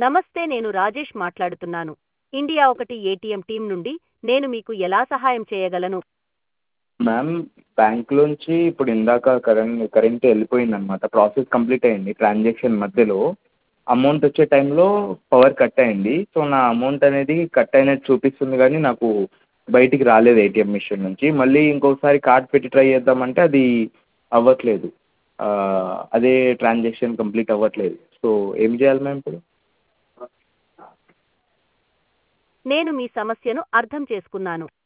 నమస్తే, నేను రాజేష్ మాట్లాడుతున్నాను. ఇండియా ఒకటి ఏటీఎం టీం నుండి. నేను మీకు ఎలా సహాయం చేయగలను? మ్యామ్, బ్యాంక్లోంచి ఇప్పుడు ఇందాక కరెంట్ వెళ్ళిపోయిందనమాట. ప్రాసెస్ కంప్లీట్ అయ్యింది. ట్రాన్సాక్షన్ మధ్యలో అమౌంట్ వచ్చే టైంలో పవర్ కట్ అయింది. సో నా అమౌంట్ అనేది కట్ అయినట్టు చూపిస్తుంది, కానీ నాకు బయటికి రాలేదు ఏటీఎం మిషన్ నుంచి. మళ్ళీ ఇంకొకసారి కార్డ్ పెట్టి ట్రై చేద్దామంటే అది అవ్వట్లేదు. అదే ట్రాన్సాక్షన్ కంప్లీట్ అవ్వట్లేదు. సో ఏం చేయాలి మ్యామ్ ఇప్పుడు? నేను మీ సమస్యను అర్థం చేసుకున్నాను.